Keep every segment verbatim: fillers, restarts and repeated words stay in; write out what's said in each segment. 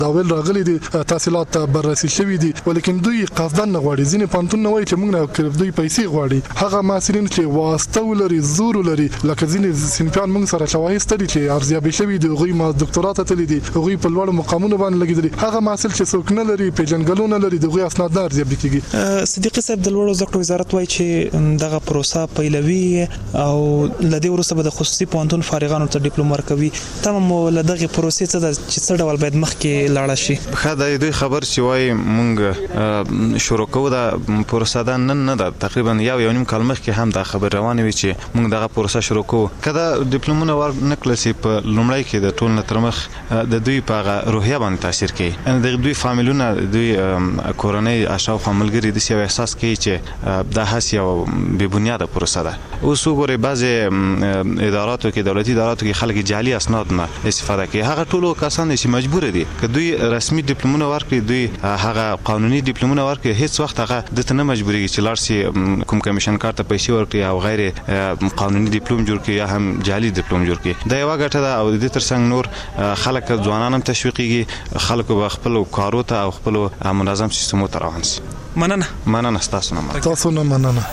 دا ویل راغلي دي تحصیلات بررسي شوي دي ولیکن دوی قصدن نه غواړي ځینې پوهنتون نه وایي چې موږ نه دوی پیسې غواړي هغه محصلین چې واسطه ولري زور ولري لکه ځینې صنفیان موږ سره شواهد ستړي چې ارزیابي شوي دي هغوی ما دکتورا ته تللي دي هغوی په لوړو مقامونو باندې لګېدلي هغه محصل چې څوک نه لري پیژنګلو نه لري د هغوی اسناد نه ارزیابي کېږي. صدیقي صاحب د لوړو زده کړو وزارت وایي چې دغه پروسه پیلوي او له دې وروسته به د خصوصي پوهنتون فارغانو ته ډیپلوم ورکوي. تمام له دغه پروسې څه ده چې څه ډول باید مخکې لاړه شي؟ ښه دا دوی خبر چې وایي موږ شروع کوو دا پروسه دا نن نه ده تقریبا یو یو نیم کال مخکې هم دا خبر روانه وي چې موږ دغه پروسه شروع کوو. که دا ډیپلومونه ورنکړل سي په لومړی کې د ټول نه تر مخ د دوی په هغه روحیه باندې تاثیر کوي یعنې د دوی فامیلونه دوی کورنۍ اشاوخوا ملګري داسې یو احساس کوي چې دا هسې یو بې بنیاده پروسه ده. اوس وګورئ بعضې اداراتو کې دولتي اداراتو کې خلک جعلي اسناد نه استفاده کوي هغه ټولو کسان چې مجبوره دي که دوی رسمي ډیپلومونه ورکړي دوی هغه قانوني ډیپلومونه ورکړي هیڅ وخت هغه دته نه مجبوریږي چې لاړ شي کوم کمیشن کار ته پیسې ورکړي او غیر قانوني ډیپلوم جوړ کړي یا هم جعلي ډیپلوم جوړ کړي. دا یوه ګټه ده او د دې ترڅنګ نور خلک ځوانان هم تشویقیږي خلکو به خپلو کارو ته او خپلو منظم سیستمو ته روان شي. مننه مننه ستاسو نه تاسو نه مننه.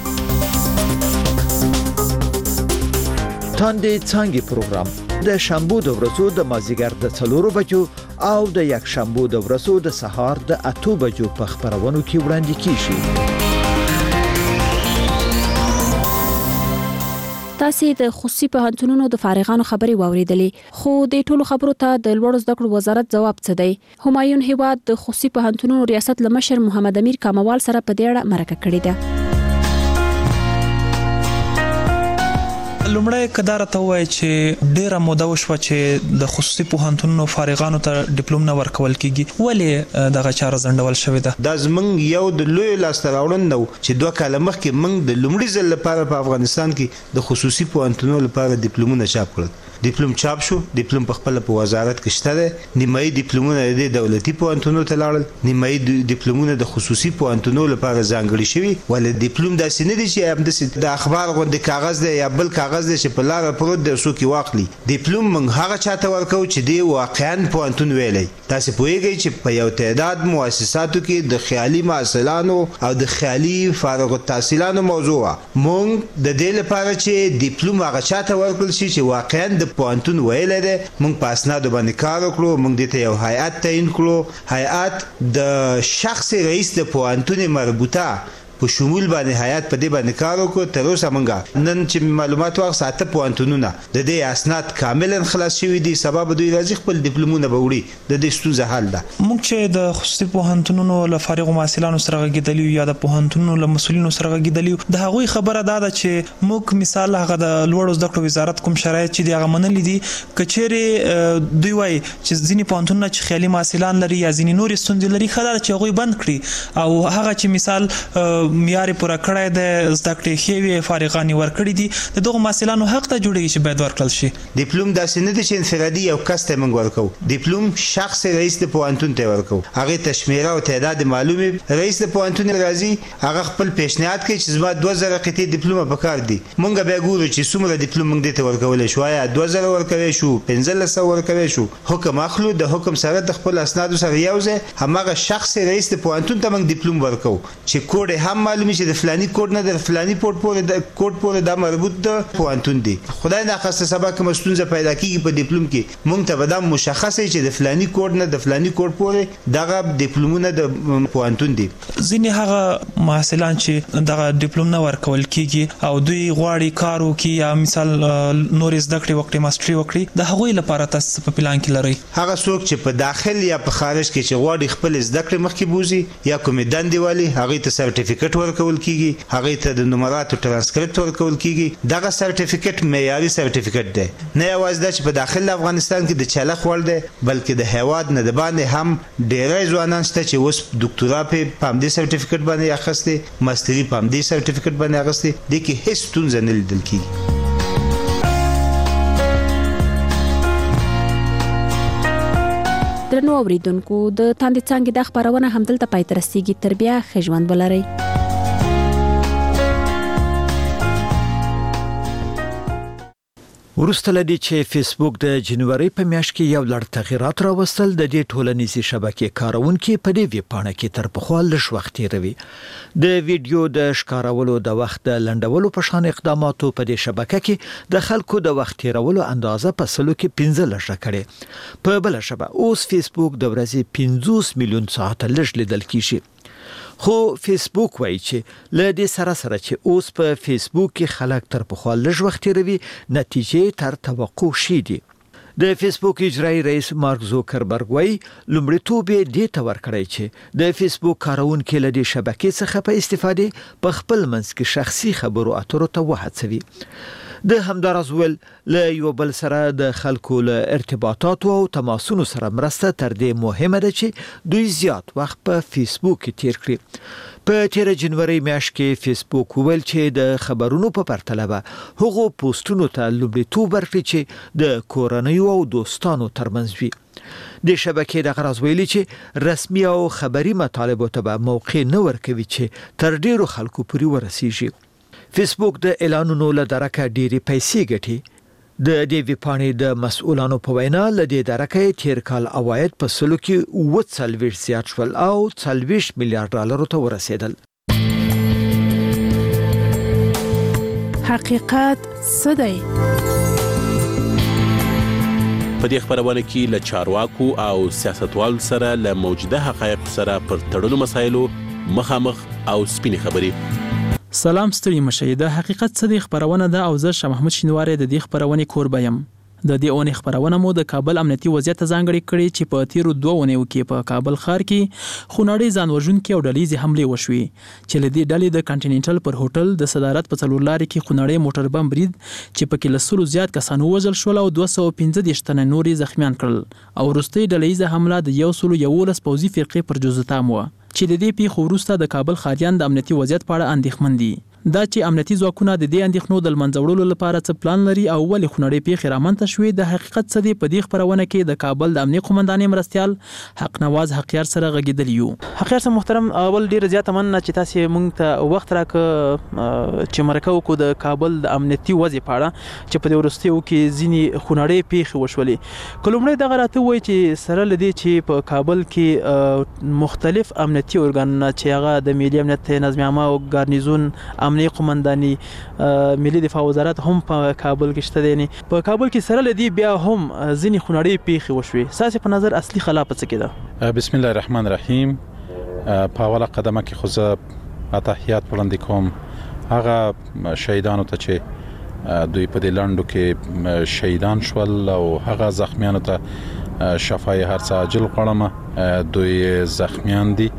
تاندې څانګې پروګرام د شنبو د ورځو د مازیګر د څلورو بجو او د یک شنبو د ورځو د سهار د اتو بجو په خبرونو کې وړاندې کیږي. تاسو د خصوصي پوهنتونونو د فارغانو خبري واوریدلې خو د ټولو خبرو ته د لوړو زده کړو وزارت جواب څه دی؟ همایون هیواد د خصوصي پوهنتونونو ریاست لمشر محمد امیر کاموال سره په دې اړه مرکه کړې ده. لومړی کدار ته وایي چې ډیره موده وشوه چې د خصوصي پوهنتونونو فارغانو ته ډیپلوم نه ورکول کیږي ولې دغه چاره ځنډول شوې ده؟ دا زمونږ یو د لوی لاسته راوړنه و چې دوه کاله مخکې موږ د لومړي ځل لپاره په افغانستان کې د خصوصي پوهنتونونو لپاره ډیپلومونه چاپ کړل. ډیپلوم چاپ شو ډیپلوم په خپل په وزارت کې شته ده نیمایي ډیپلومونه د دولتي پوهنتونونو ته لاړل نیمایي ډیپلومونه د خصوصي پوهنتونونو لپاره ځانګړي شوي ولې ډیپلوم داسې نه دي چې همداسې د اخبار غوندې کاغذ دی یا بل کاغذ دی چې په لاره پروت دی څوک یې واخلي. ډیپلوم موږ هغه چاته ورکوو چې دی واقعا پوهنتون ویلی. تاسې پوهیږئ چې په یو تعداد مؤسساتو کې د خیالي محصلانو او د خیالي فارغ التحصیلانو موضوع وه موږ د دې لپاره چې ډیپلوم هغه چاته ورکړل شي چې واقعا د پوهنتون ویلی دی موږ په اسنادو باندې کار وکړو موږ دې ته یو هیئت تعیین کړو هیئت د شخص رئیس د پوهنتون مربوطه په شمول باندې هیئت په دې باندې کار وکړو تر اوسه موږ نن چې معلومات واخیست اته پوهنتونونه د دې اسناد کاملا خلاص شوي دي سبا به دوی راځي خپل ډیپلومونه به وړي د دې ستونزه حل ده. موږ چې د خصوصي پوهنتونونو له فارغو محصلانو سره غږېدلي یا د پوهنتونونو له مسؤلینو سره غږېدلي د هغوی خبره دا ده چې موږ مثال هغه د لوړو زده کړو وزارت کوم شرایط چې دي هغه منلي دي که چیرې دوی وایي چې ځینې پوهنتونونه چې خیالي محصلان لري یا ځینې نورې ستونزې لري ښه ده چې هغوی بند کړي او هغه چې مثال معیار پوره کړی د زده کړې ښې وي فارغان یې ورکړي دي د دغو محصلانو حق ته جوړېږي چې باید ورکړل شي. ډیپلوم داسې نه دی چې انفرادي یو کس ته موږ ورکوو ډیپلوم شخص رئیس د پوهنتون ته ورکوو هغې ته شمېره او تعداد معلومې رئیس د پوهنتون راځي هغه خپل پیشنهاد کوي چې زما دوه زره قطعې ډیپلومه پکار دي موږ بیا ګورو چې څومره ډیپلوم موږ دې ته ورکولی شو آیا دوه زره ورکوی شو پنځلس سوه ورکوی شو حکم اخلو د حکم سره د خپل اسنادو سره یو ځای هماغه شخص رئیس د پوهنتون ته موږ ډیپلوم ورکوو چې کوډ یې هم معلومي چې د فلاني کوډ نه د فلاني کوډ پورې د کوډ پورې دا مربوط د پوهنتون دی خدای ناخواسته سبا کومه ستونزه پیدا کیږي په ډیپلوم کې موږ ته به دا مشخص وي چې د فلاني کوډ نه د فلاني کوډ پورې دغه ډیپلومونه د پوهنتون دي. ځینې هغه محصلان چې دغه ډیپلوم نه ورکول کیږي او دوی غواړي کار وکړي یا مثال نورې زده کړې وکړي ماسټري وکړي د هغوی لپاره تاسو په پلان کې لرئ؟ هغه څوک چې په داخل یا په خارج کې چې غواړي خپل زده کړې مخکې بوزي یا کومې دندې والي هغوی ته سرټیفیکټ ورکول کیږي هغه ته د نمراتو ترانسکریپټ ورکول کیږي دغه سرټیفیکټ معیاري سرټیفیکټ دی نه یوازې دا چې په داخل افغانستان کې د چلخ وړ دی بلکې د هیواد نه د باندې هم ډیری ځوانان شته چې اوس ډاکټورا په همدې سرټیفیکټ باندې اخیستې ماستري په همدې سرټیفیکټ باندې اخیستې دې کې هیڅ ستونزه نه لیدل کیږي. درنو اوریدونکو د تاندې څانګې د خبرونه همدلته پای ته رسیږي تر بیا ښه ژوند ولرئ. ورسته لدی چې فیسبوک د جنوري په میاشت کې یو لړ تغیرات راوستل د دې ټولنیزې شبکې کارونکو په دې ویبپاڼه کې تر پخوا لږ وخت تیروي. د ویډیو د ښکارولو د وخت د لنډولو په شان اقداماتو په دې شبکه کې د خلکو د وخت تیرولو اندازه په سلو کې پنځه لږه کړي. په بل شبکه اوس فیسبوک د ورځې پنځوس میلیون ساعت لږ لیدل کیږي. خو فیسبوک وایي چې له دې سره سره چې اوس په فیسبوک کې خلک تر پخوا لږ وخت تیروي نتیجې تر توقع شي دي. د فیسبوک اجرایی رئیس مارک زوکربرګ وایي لومړیتوب یې دې ته ورکړی چې د فیسبوک کارونکو له دې شبکې څخه په استفادې په خپل منځ کې شخصي خبرو اترو ته وهڅوي. د همدارز ول له یو بل سره د خلکو له ارتباطات او تماسونو سره مرسته تر دې مهمه ده چې دوی زیات وخت په فیسبوک کې تیر کړي. په تیر جنوري میاشت کې فیسبوک ویل چې د خبرونو په پرتله به هغو پوسټونو ته لومړیتوب ورکړي چې د کورنۍ او دوستانو ترمنځ وي. د شبکې د غرض ویلي چې رسمي او خبري مطالبو ته به موقع نه ورکوي چې تر ډیرو خلکو پورې ورسیږي. فیسبوک د اعلانونو له درکه ډېری پیسې ګټي. د دې ویبپاڼې د مسؤلانو په وینا له دې درکه تیر کال عواید په سلو کې اووه څلوېښت زیات شول او څلوېښت میلیارډ ډالرو ته ورسېدل. حقیقت څه دی؟ په دې خبرونه کې له چارواکو او سیاستوالو سره له موجوده حقایقو سره پر تړلو مسایلو مخامخ او سپینې خبرې. سلام ستړي مشه. د حقیقت څه دی خبرونه ده او زه شاه محمود شینواری د دې خبرونې کوربه یم. د دې اونۍ خبرونه مو د کابل امنیتي وضعیت ځانګړي کړي چې په تیرو دوه اونیو کې په کابل ښار کې خونړۍ ځان وژونکي او ډلېزې حملې وشوې چې له دې ډلې د کانټیننټل پر هوټل د صدارت په څلور لارې کې خونړۍ موټر بم برید چې پکې له سلو زیات کسان ووژل شول او دوه سوه پنځه دېرش تنه نور زخمیان کړل او وروستۍ ډلهییزه حمله د یو سلو یولس پوځي فرقې پر جوزتام وه چې د دې پیښو وروسته د کابل ښاریان د امنیتي وضعیت په اړه اندېښمن دي. دا چې امنیتي ځواکونه د دې اندېښنو د منځه وړلو لپاره څه پلان لري او ولې خونړۍ پیښې رامنځته شوې د حقیقت څه دی په دې خبرونه کې د کابل د امنیه قومندانې مرستیال حق نواز حقیار سره غږېدلی یو. حقیار صاحب محترم، اول ډیره زیاته مننه چې تاسو موږ ته وخت راکړ چې مرکه وکړو د کابل د امنیتي وضع په اړه چې په دې وروستیو کې ځینې خونړۍ پیښې وشولې. که لومړی دغه راته ووایي چې سره له دې چې په کابل کې مختلف امنیتي ارګانونه چې هغه د ملي امنیت نظم عامه او ګارنیزون امنیه قومنداني ملي دفاع وزارت هم په کابل کې شته دي. په کابل کې سره لدی بیا هم ځینې خونړۍ پیښې وشوې. ستاسو په نظر اصلي خلا په څه کې ده؟ بسم الله الرحمن الرحیم. په اوله قدمه کې خو زه تحیات وړاندې کوم هغه شهیدانو ته چې دوی په دې لنډو کې شهیدان شول او هغه زخمیانو ته شفای هر څه عاجل غواړم. دوی زخمیان دي.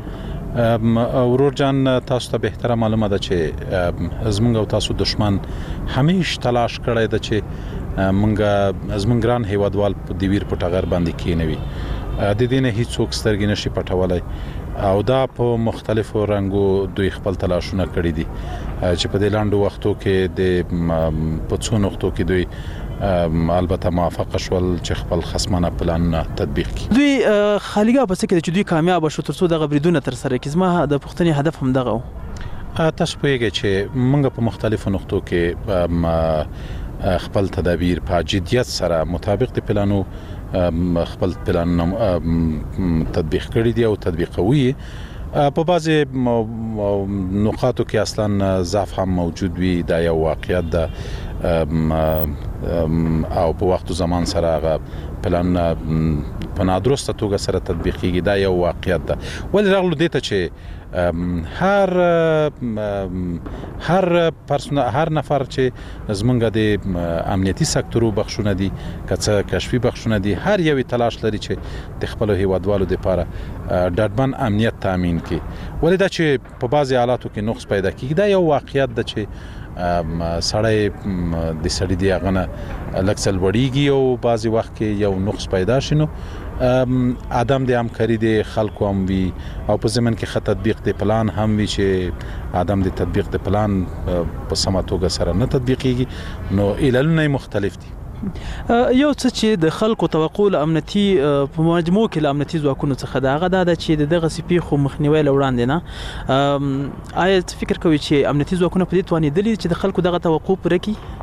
ورور جان، تاسو ته بهتره معلومه ده چې زمونږ او تاسو دشمن همیش تلاش کړی ده چې مونږ زمونږ ګران هیوادوال په دیویر په ټغر باندې کینوي. د دې نه هیڅوک سترګې نشي پټولای او دا په مختلفو رنګو دوی خپل تلاشونه کړی دي چې په دې لاندو وختو کې د په څو نقطو کې دوی البته موافقه شول چې خپل خصمانه پلانونه تطبیق کړي. دوی خالیګا په څه کې چې دوی کامیاب شو ترڅو دغه بریدونه تر سره کړي. زما د پښتني هدف هم دغه و. تاسو پوهیږئ چې موږ په مختلفو نقطو کې خپل تدابیر په جدیت سره مطابق د پلانو خپل پلانونه تطبیق کړي دي او تطبیقوي. په بعضی نقاطو کې اصلا ضعف هم موجود وي. دا یو واقعیت ده او په وخت او زمان سره هغه پلان په نادرسته توګه سره تطبیقیږي. دا یو واقعیت ده. ولې راغلو دې ته چې هر هر پرسونه هر نفر چې زمونږ د امنیتي سکتورو بخښونه دي که څه کشفي بخښونه دي، هر یو تلاش لري چې د خپل هیوادوالو لپاره ډاډمن امنیت تامین کړي. ولې دا چې په بعضي حالاتو کې نقص پیدا کیږي. دا یو واقعیت ده چې سړی د سړی دی هغه نه لږ څه لوړیږي او بعضي وخت کې یو نقص پیدا شي. نو ادم د همکاري د خلکو هم وي او په ضمن کې خط تطبیق د پلان هم وي چې ادم د تطبیق د پلان په سمه توګه سره نه تطبیقیږي. نو علتونه مختلف دي. یو څه چې د خلکو توقع له امنیتي په مجموع کې له امنیتي ځواکونو څخه د هغه دا چې دغه پیښو مخنیوي له وړاندې نه آیا فکر کوي چې امنیتي ځواکونه په دې توانېدلي چې د خلکو دغه توقع پوره کړي؟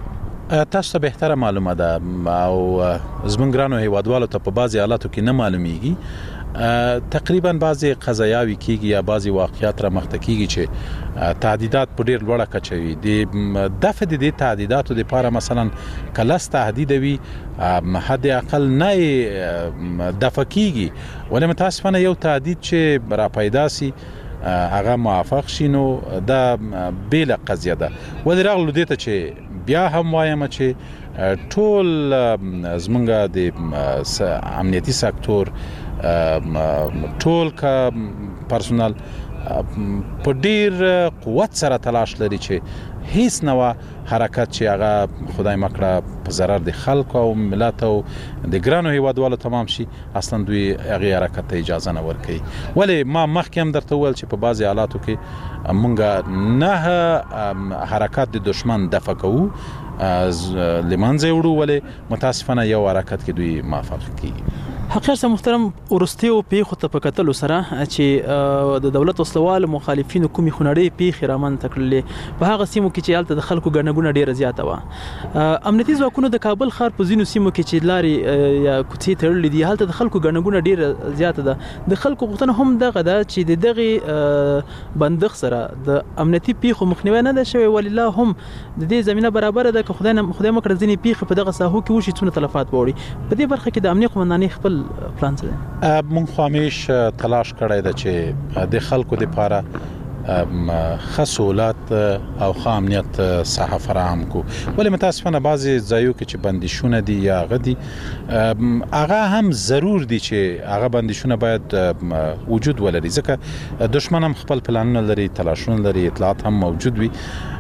تاسو ته بهتره معلومه ده او زمونږ ګرانو هیوادوالو ته په بعضې حالاتو کې نه معلومیږي تقریبا بعضې قضایاوې کیږي یا بعضې واقعیات رامخته کیږي چې تهدیدات په ډېر لوړه کچه وي د دفع د دې تهدیداتو دپاره مثلا که لس تهدیده وي حد اقل نه دفع کیږي ولې متاسفانه یو تهدید چې راپیدا سي هغه موافق شي نو دا بیله قضیه ده ولې راغلو دې ته چې بیا هم وایم چې ټول زمونږ د امنیتي سکتور ټول کا پرسونل په ډیر قوت سره تلاش لري چې هیڅ نوع حرکت چې هغه خدای مکړه په ضرر د خلکو او ملت او د ګرانو هیوادوالو تمام شي اصلا دوی هغه حرکت ته اجازه نه ورکوي ولې ما مخکې هم درته وویل چې په بعضې حالاتو کې مونږ نه حرکت د دشمن دفع کوو لمنځه وړو ولې متاسفانه یو حرکت کې دوی موافق کیږي حقیقت سره محترم ورستیو پیښو ته په کتلو سره چې د دولت وسلوال مخالفینو کومې خونړۍ پیښې رامنځته کړلې په هغه سیمو کې چې هلته د خلکو ګڼه ګوڼه ډېره زیاته وه امنیتي ځواکونو د کابل ښار په ځینو سیمو کې چې لارې یا کوڅې تړلې دي هلته د خلکو ګڼه ګوڼه ډېره زیاته ده د خلکو غوښتنه هم دغه ده چې د دغې بندښت سره د امنیتي پیښو مخنیوی نه ده شوی ولله هم د دې زمینه برابره ده که خدای خدای مکړه ځینې پیښې په دغه ساحو کې وشي څونه تلفات به وړي په دې برخه کې د امنیه قومندانۍ خپل پلان څه دی؟ مونږ خو همیشه تلاش کړی ده چې د خلکو دپاره ښه سهولت او ښه امنیت ساحه فراهم کو ولې متاسفانه بعضې ځایو کې چې بندیشونه دي یا هغه دي هغه هم ضرور دي چې هغه بندیشونه باید وجود ولري ځکه دشمن هم خپل پلانونه لري تلاشونه لري اطلاعات هم موجود وي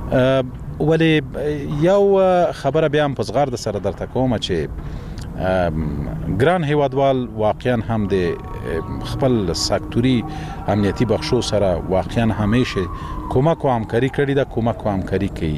ولې یو خبره بیا هم په زغرده سره درته کومه چې ګران هیوادوال واقعا هم د خپل سکتوري امنیتي بخشو سره واقعا همیشه کومک او همکاري کړې ده کومک او همکاري کوي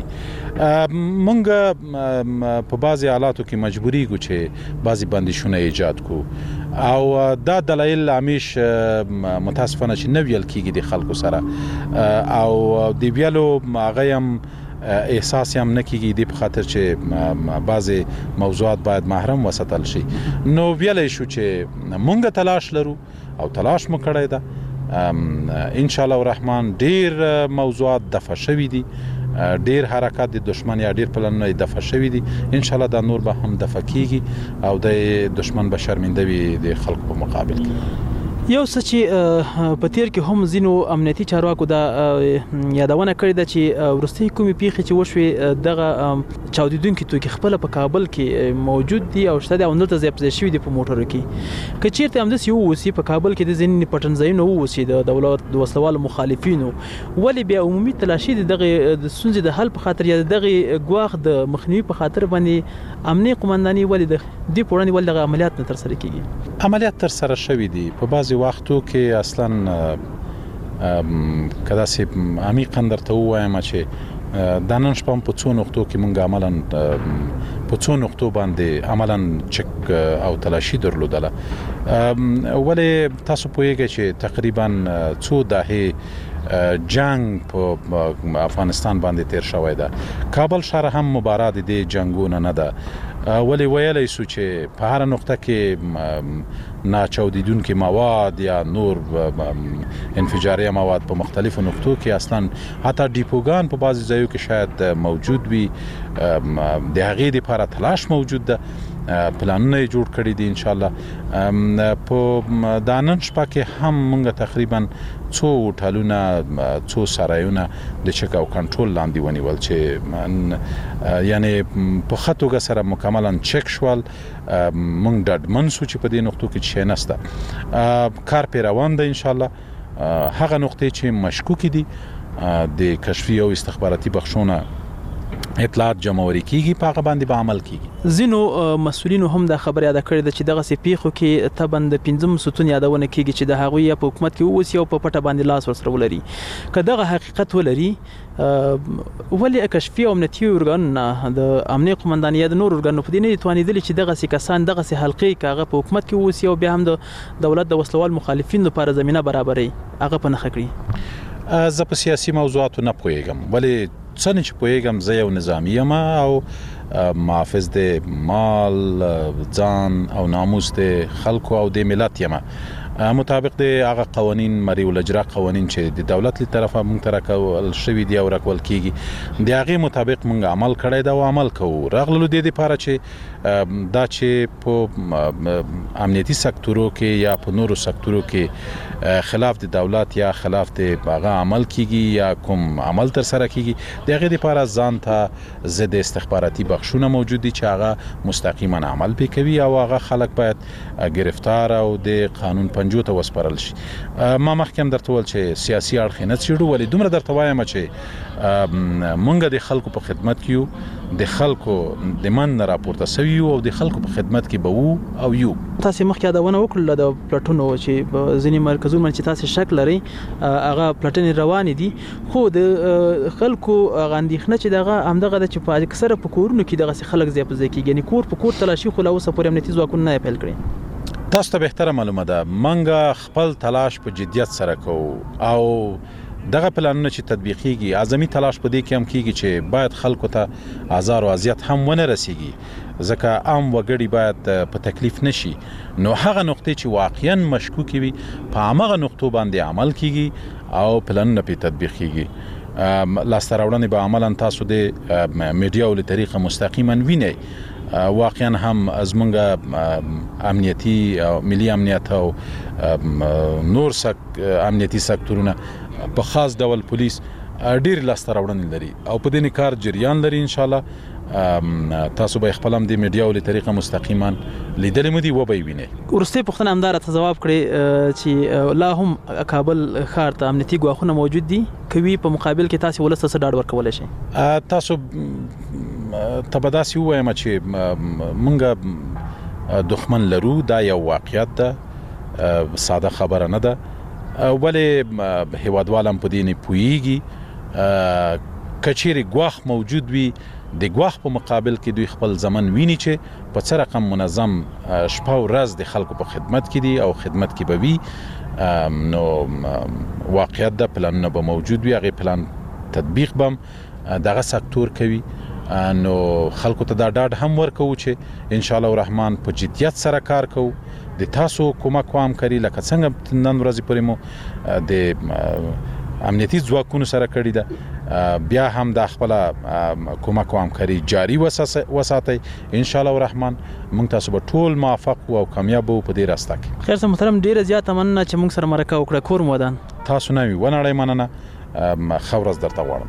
مونږ په بعضې حالاتو کې مجبوریږو چې بعضې بندیشونه ایجاد کو او دا دلایل همیش متاسفانه چې نه ویل کیږي د خلکو سره او د ویلو هغه هم احساس هم نه کیږي د په خاطر چې بعضې موضوعات باید محرم وساتل شي نو ویلی شو چې مونږ تلاش لرو او تلاش مو کړی ده ان شاء الله الرحمن ډیر موضوعات دفع شوي دي ډیر حرکات د دشمن یا ډیر پلانونه دفع شوي دي ان شاء الله دا نور به هم دفع کیږي او د دشمن به شرمنده وي د خلکو په مقابل کې یو څه چې په تیر کې هم ځینو امنیتي چارواکو دا یادونه کړې ده چې وروستۍ کومې پیښې چې وشوې دغه چاودیدونکي توکي خپله په کابل کې موجود دي او شته دي او دلته ځای پر ځای شوي دي په موټرو کې که چېرته همداسې ووسي په کابل کې د ځینې پټنځایونه ووسي د دولت د وسلوالو مخالفینو ولې بیا عمومي تلاشي د دغې د ستونزې د حل په خاطر یا د دغې ګواښ د مخنیوي په خاطر باندې امنیه قومندانۍ ولې د دې په وړاندې ولې دغه عملیات نه ترسره کیږي؟ عملیات ترسره شوي دي په بعضې وختو کې اصلا که داسې عمیقا درته ووایم چې دا نن شپه په څو نقطو کې مونږ عملا په څو نقطو باندې عملا چک او تلاشي درلودله ولې تاسو پوهیږئ چې تقریبا څو دهې جنگ په افغانستان باندې تیر شوی ده کابل ښار هم مبارا د دې جنگونه نه ده ولې ویلی سو چې په هره نقطه کې ناچاودیدونکي مواد یا نور انفجاریه مواد په مختلفو نقطو کې اصلا حتی ډیپوګان په بعضې ځایو کې شاید موجود وي د هغې دپاره تلاش موجود ده پلانونه یې جوړ کړي دي ان شاء الله په دا نن شپه کې هم مونږ تقریبا څو هوټلونه څو سرایونه د چک او کنټرول لاندې ونیول چې یعنی په ښه توګه سره مکملا چک شول مونږ ډاډمن سو چې په دې نقطو کې شی نشته کار پې روان ده ان شاء الله هغه نقطې چې مشکوکې دي د کشفي او استخباراتي بخشونه اطلاعات جمعوري کیږي په هغه باندې به عمل کیږي ځینو مسؤلینو هم دا خبر یاد کړی ده چې دغسې پیښو کې طبعا د پنځم ستون یادونه کیږي چې د هغوی یا په حکومت کې واوسي او په پټه باندې لاس ورسره ولري که دغه حقیقت ولري ولې کشفي او امنیتي ارګانونه د امنیه قومندانۍ یا د نور ارګانونو په دې نه دي توانېدلي چې دغسې کسان دغسې حلقې که هغه په حکومت کې واوسي او بیا هم د دولت د وسلوال مخالفینو لپاره زمینه برابروي هغه په نښه کړي؟ زه په سیاسي موضوعاتو نه پوهیږم ولې څنګه چې پوهیږم زه یو نظامی یم او محافظ د مال ځان او ناموس د خلکو او د ملت یم مطابق د هغه قوانین مری ولجرا قوانین چې د دولت له طرفه مونږ تر کول شوی دی او راکول کیږي د هغه مطابق مونږ عمل کړی دا او عمل کوو راغلو د دې لپاره چې دا چې په امنیتي سکتورو کې یا په نورو سکتورو کې خلاف د دولت یا خلاف د هغه عمل کیږي یا کوم عمل تر سره کیږي د هغه لپاره ځان ته ضد استخباراتي بخښونه موجود دي چې هغه مستقیما عمل کوي او هغه خلک باید گرفتار او د قانون پنجو ته وسپارل شي ما مخکې درته ول چې سیاسي اړخ نه چیرو ولې دومره درته وایم چې مونږ د خلکو په خدمت کې د خلکو د من راپورته سوي او د خلکو په خدمت کې به وو او یو تاسو مخکې دا ونه وکړل د پلاټونو چې ځینی مرکزونه چې تاسو شک لري هغه پلاټن روان دي خو د خلکو غاندېخنه چې دغه همدغه د چې په اکثره په کورونو کې دغه خلک زیات ځکه یعنی کور په کور تلاشي خو لا اوسه پورې امنیتي ځواکونه نه پیل کړي تاسو ته بهتره معلومه ده منګه خپل تلاش په جدیت سره کوو او دغه پلانونه چې تطبیقيږي اعظمي تلاش په دې کې هم کیږي چې باید خلکو ته آزار او اذیت هم ونه رسیږي ځکه عام وګړي باید په تکلیف نشي نو هغه نقطې چې واقعا مشکوک وي په هغه نقطو باندې عمل کیږي او پلانونه په تطبیق کیږي لاستراوړنې به عملاً تاسو د میډیا له طریقه مستقیما وینئ واقعا هم از مونږه امنیتي او ملي امنیت او نور سک امنیتي سکتورونه په خاص ډول پولیس ډیر لاستراوړنې لري او په دې کار جریان لري ان شاء الله تاسو به خپل هم د میډیا له طریقه مستقیما لیدل مو دي و به وینئ ورسته پښتنه همدار ته جواب کړي چې لا هم کابل ښار ته امنیتي ګواښونه موجود دي کوي په مقابل کې تاسو ولسته څه ډاډ ورکول شي تاسو تبداسي وایم چې مونږه دښمن لرو دا یو واقعیت ده ساده خبره نه ده ولې هیوادوالم په دې نه پوهیږي کچېری ګواخ موجود وي د ګواخ په مقابل کې دوی خپل ځمن ویني چې په څه رقم منظم شپه او ورځ د خلکو په خدمت کې دي او خدمت کې به وي نو واقعیت ده پلانونه به موجود وي هغه پلان تطبیق بم دغه سکتور کوي نو خلکو ته دا ډاډ هم ورکو چې ان شاء الله الرحمن په جدیت سره کار کوو د تاسو کومک کوم کری لکه څنګه نن ورځې پورې مو د امنیتي ځواکونو سره کړی ده بیا هم د خپل کومک کوم کری جاری وساتئ ان شاء الله الرحمن موږ تاسو به ټول موفق او کامیاب وو په دې راسته کې خیر سم محترم ډیره زیاته مننه چې موږ سره مرکه وکړه کور مودان تاسو نه وی ونړی مننه خورز درته غواړم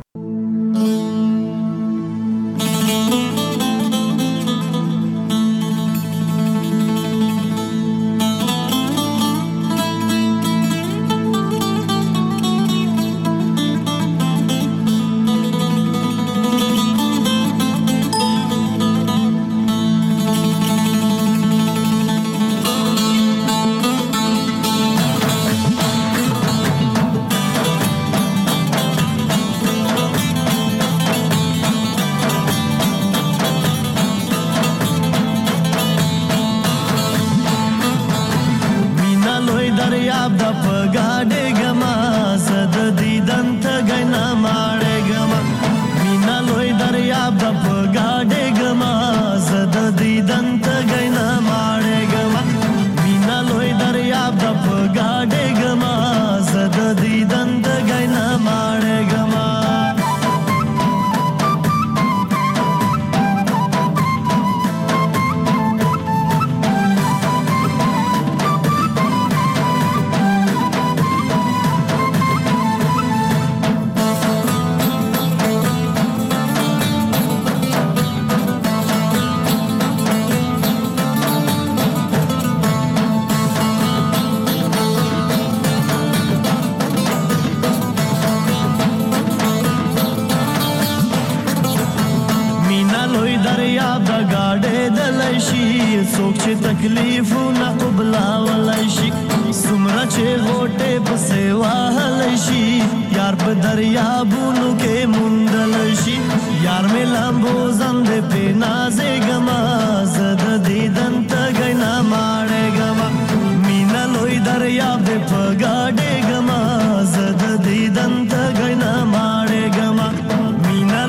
تکلیفونه قبلا ولای شي سمره چې غوټه په سیوا هلای شي یار په دریابونو کې مونډل شي یار مې لامبو زند په نازې غما زد دیدن ته غنا ماړې غما مینا لوی دریاب په گاډې غما زد دیدن ته غنا ماړې غما مینا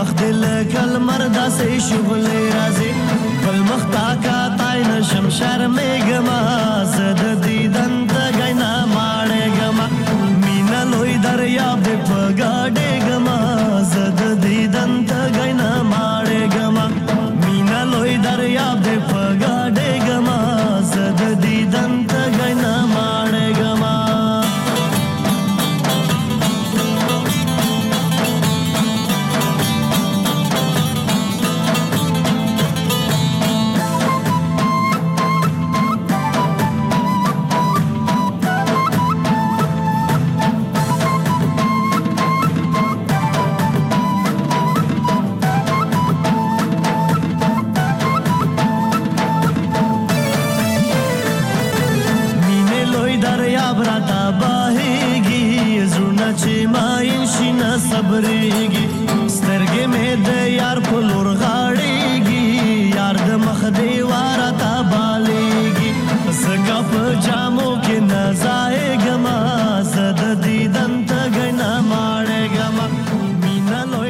مخدل کل مردا سے شغل رازی بل مختا کا تاین شمشار میں گما زد دیدن تگینا ماڑے گما مینا لوی دریاب دے پگا